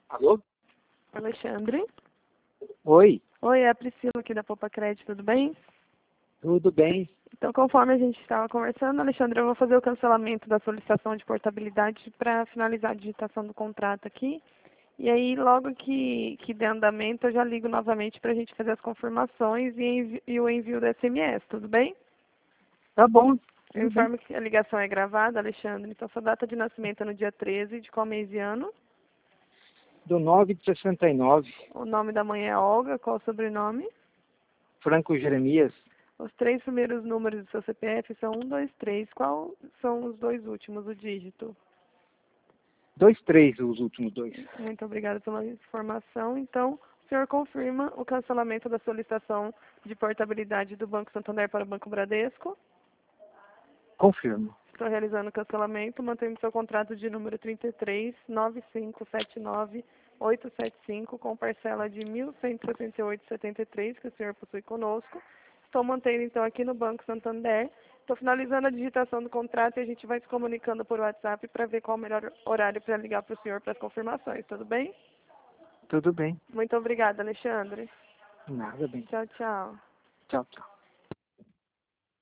Alô? Alexandre? Oi, Oi, é a Priscila aqui da Poupa Crédito, tudo bem? tudo bem? Então, conforme a gente estava conversando, Alexandre, eu vou fazer o cancelamento da solicitação de portabilidade para finalizar a digitação do contrato aqui. E aí, logo que der andamento, eu já ligo novamente para a gente fazer as confirmações e o envio do SMS, tudo bem? Tá bom, Eu tudo bem. informo que a ligação é gravada, Alexandre. Então, sua data de nascimento é no dia 13 de qual mês e ano? Do 9 de 69, O nome da mãe é Olga, qual o sobrenome? Franco Jeremias, Os 3 primeiros números do seu CPF são 1, 2, 3. Qual são os 2 últimos, o dígito? 23 os últimos dois. Muito obrigada pela informação. Então, o senhor confirma o cancelamento da solicitação de portabilidade do Banco Santander para o Banco Bradesco? Confirmo. Estou realizando o cancelamento, mantendo seu contrato de número 33.9579.875 com parcela de R$ 1.178,73 que o senhor possui conosco. Estou mantendo então aqui no Banco Santander. Estou finalizando a digitação do contrato e a gente vai se comunicando por WhatsApp para ver qual o melhor horário para ligar para o senhor para as confirmações, tudo bem? Tudo bem. Muito obrigada, Alexandre. Nada bem. Tchau, tchau. Tchau, tchau.